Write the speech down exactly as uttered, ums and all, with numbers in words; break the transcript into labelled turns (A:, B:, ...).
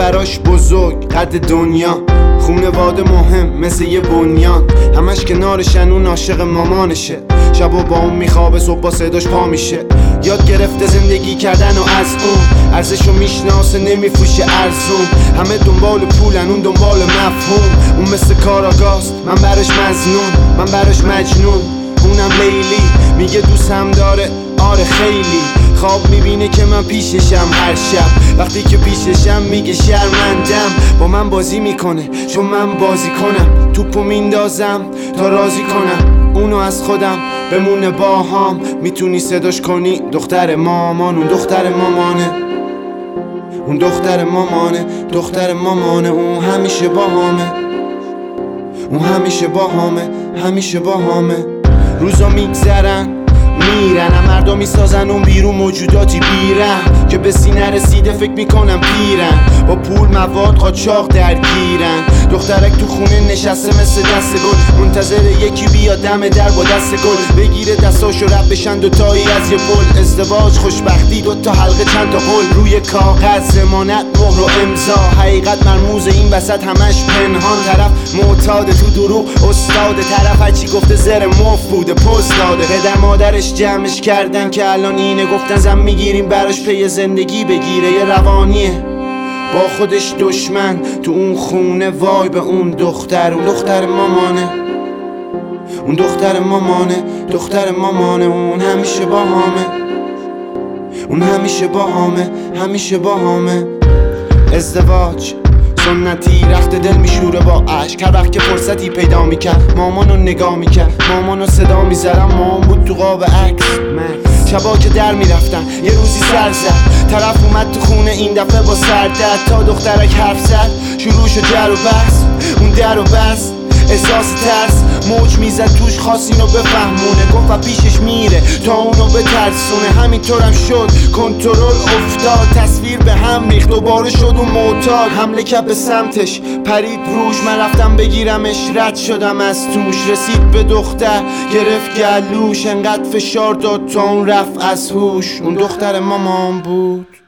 A: براش بزرگ قد دنیا، خونواده مهم مثل یه بنیان، همش کنارشن، اون عاشق مامانشه، شب و با اون میخوابه صبح با صداش پا میشه. یاد گرفته زندگی کردن و از اون ارزشو میشناسه نمیفروشه ارزون. همه دنبال پولن اون دنبال مفهوم، اون مثل کاراگاست من براش مظنون، من براش مجنون، اونم لیلی میگه دوستم داره آره خیلی. خواب میبینه که من پیششم هر شب، وقتی که پیششم میگه شرمندم. با من بازی میکنه چون من بازی کنم، توپو میندازم تا راضی کنم اونو از خودم بمونه باهام. میتونی صداش کنی دختر مامان، اون دختر مامانه، اون دختر مامانه، دختر مامانه، اون همیشه باهامه، اون همیشه باهامه، همیشه باهامه. روزا میگذرن میرن، مردم میسازن اون بیرون موجوداتی بیرن که به سینه رسیده فکر میکنم پیرن، با پول مواد قاچاق درگیرن. دخترک تو خونه نشسته مثل دست گل، منتظر یکی بیاد دم در با دست گل بگیره دستاشو رد بشن دوتایی از یه پل. ازدواج خوشبختی دوتا حلقه چند تا قول روی کاغذ، ضمانت مهر و امضا، حقیقت مرموز این وسط همش پنهان. طرف معتاد تو دروغ استاد، طرف هرچی گفته زر مفت بوده پست داده. پدر مادرش جمعش کردن که الان اینه، گفتن زن میگیریم براش پی زندگی بگیره، یه روانیه با خودش دشمن تو اون خونه. وای به اون دختر، اون دختر مامانه، اون دختر مامانه، دختر مامانه، اون همیشه باهامه، اون همیشه باهامه، همیشه باهامه. ازدواج سنتی رخت دل میشوره با عشق، هر وقت که فرصتی پیدا میکرد مامانو نگاه میکرد، مامانو صدا میزدم مامان بود تو قاب عکس. شبا که در میرفتن یه روزی سر زد، طرف اومد تو خونه این دفعه با سردرد، تا دخترک حرف زد شروع شد جر و بحث، اون در و بست احساس ترس موج میزد توش، خواست اینو بفهمونه، گفت و پیشش میره تا اونو بترسونه. همینطورم شد کنترل افتاد، تصویر به هم ریخت دوباره شد اون معتاد. حمله کرد به سمتش پرید روش، من رفتم بگیرمش رد شدم از توش. رسید به دختر گرفت گلوش، انقدر فشار داد تا اون رفت از هوش. اون دختر مامان بود.